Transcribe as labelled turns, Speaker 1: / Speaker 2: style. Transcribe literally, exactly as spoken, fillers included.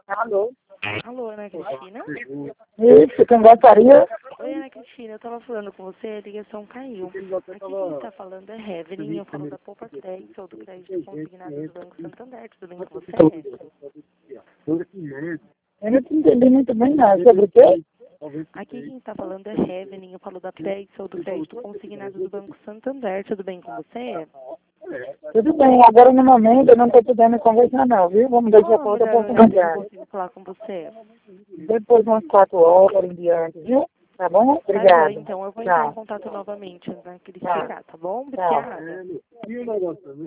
Speaker 1: Alô?
Speaker 2: Alô, Ana Cristina?
Speaker 1: Isso, quem gostaria?
Speaker 2: Oi, Ana Cristina, eu tava falando com você, a ligação caiu. Aqui quem está falando é Heaven, eu falo da Poupa Crédito ou do crédito consignado do Banco Santander. Tudo bem com você?
Speaker 1: Eu não te entendi muito bem, não. Sobre o quê?
Speaker 2: Aqui quem está falando é Heaven, eu falo da crédito ou do crédito consignado do Banco Santander. Tudo bem com você?
Speaker 1: Tudo bem, agora no momento eu não estou podendo conversar não, viu? Vamos deixar para outra
Speaker 2: Melhor horário que eu
Speaker 1: oportunidade.
Speaker 2: consigo falar com você?
Speaker 1: Depois de umas quatro horas em diante, viu? Tá bom?
Speaker 2: Tá
Speaker 1: Obrigado.
Speaker 2: bom, então eu vou entrar em
Speaker 1: Tchau.
Speaker 2: contato novamente, Ana
Speaker 1: Tá.
Speaker 2: Cristina, tá bom?
Speaker 1: Tchau.
Speaker 2: Obrigada.